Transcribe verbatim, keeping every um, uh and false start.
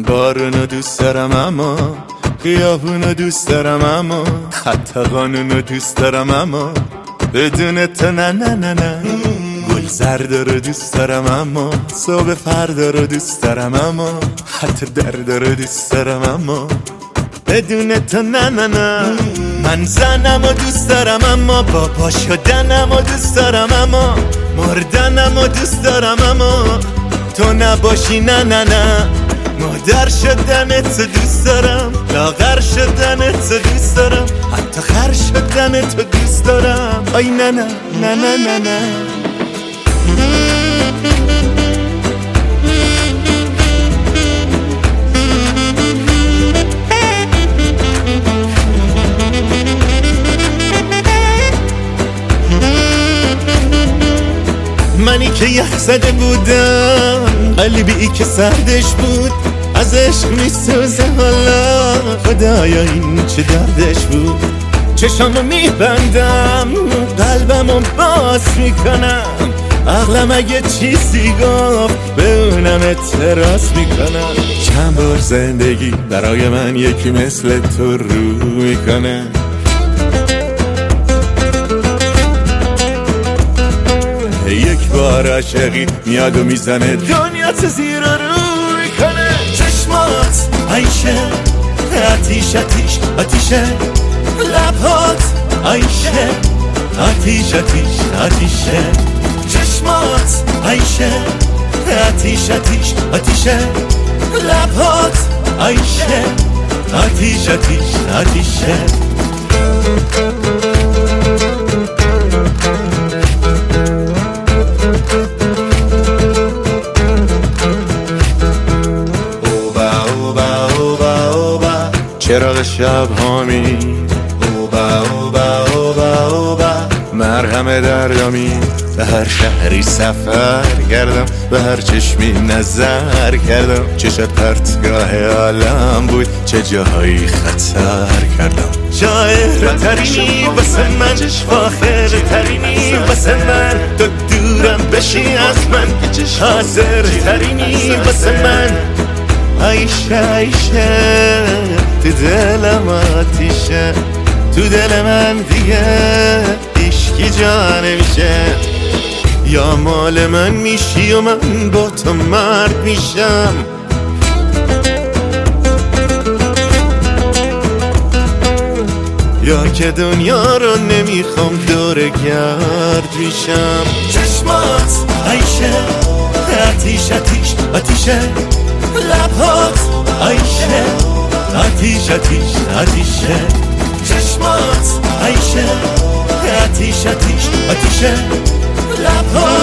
بارونو دوست دارم اما خیابونو دوست دارم اما حتی قانونو دوست دارم اما بدون تو نه نه نه نه. گل زرد رو دوست دارم اما صبح فردا رو دوست دارم اما حتی درد رو دوست دارم اما بدون تو نه نه نه. من زنم و دوست دارم اما بابا شدنم و دوست دارم اما مردنم و دوست دارم اما تو نباشی نه نه نه. مادر شدن تو دوست دارم، لاغر شدن تو دوست دارم، حتی خر شدن تو دوست دارم. آی نه نه نه نه نه نه. منی که یخ زده بودم، قلبی که سردش بود، از عشق میسوزه حالا. خدایا این چه دردش بود. چشامو میبندم، قلبمو باز میکنم، عقلم اگه چیزی گفت به اونم اعتراض میکنم. چند بار زندگی برای من یکی مثل تو رو میکنه. یک بار عاشقی میاد و میزنه دنیا تو زیر رو میکنه. چشمات عیشه، آتیش آتیش آتیشه، لبات عیشه، آتیش آتیش آتیشه. چشمات عیشه، آتیش آتیش آتیشه، لبات عیشه، آتیش آتیش آتیشه. چراغ شب هامی اوبا اوبا اوبا اوبا مرهم دردامی. به هر شهری سفر کردم، به هر چشمی نظر کردم. چشت پرتگاه عالم بود، چه جاهایی خطر کردم. شاعر ترینی واسه من، فاخر ترینی واسه من. تو دورم بشی از من، حاضر ترینی واسه من. عیشه عیشه تو دلم آتیشه، تو دل من دیگه عشقی جا نمیشه. یا مال من میشی و من با تو مرد میشم، یا که دنیا رو نمیخوام دور گرد میشم. چشمات عیشه، آتیش آتیش آتیشه، لبات عیشه، آتیش آتیش آتیشه. چشمات عیشه، آتیش آتیش آتیشه، لبات